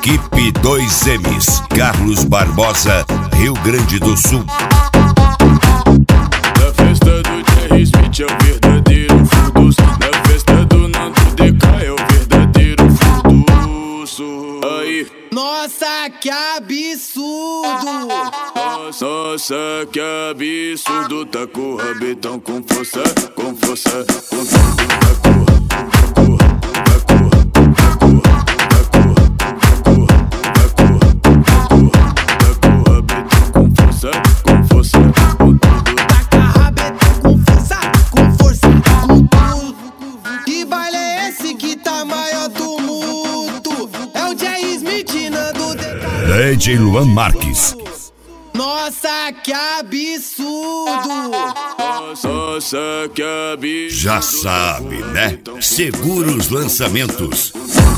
Equipe 2Ms, Carlos Barbosa, Rio Grande do Sul. Na festa do Jerry Smith é o verdadeiro furdunço. Na festa do Nando DK é o verdadeiro furdunço. Aí. Nossa, que absurdo! Nossa, que absurdo. Tá com o rabetão com força, com força, com tudo. DJ Luan Marques. Nossa, que absurdo! Nossa, que absurdo. Já sabe, né? Segura os lançamentos.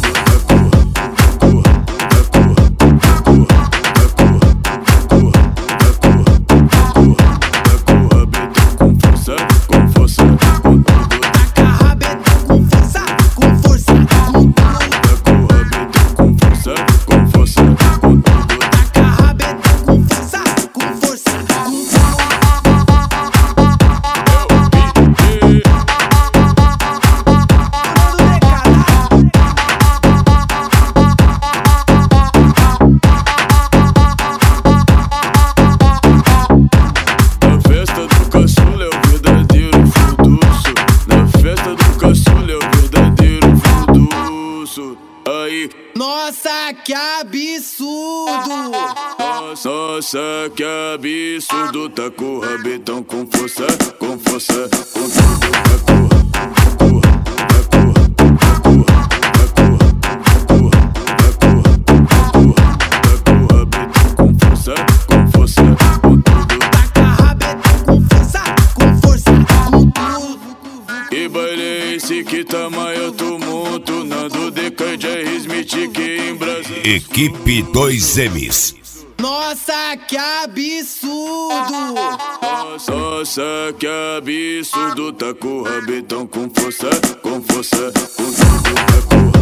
Nossa, que absurdo! Nossa, que absurdo. Tá com o rabetão com força, com força, com tudo. Que tamanho tumulto, Nando DK, Jerry Smith aqui em Brasília. Equipe 2Ms. Nossa, que absurdo! Nossa, que absurdo. Tá com o rabetão com força, com força, com tudo.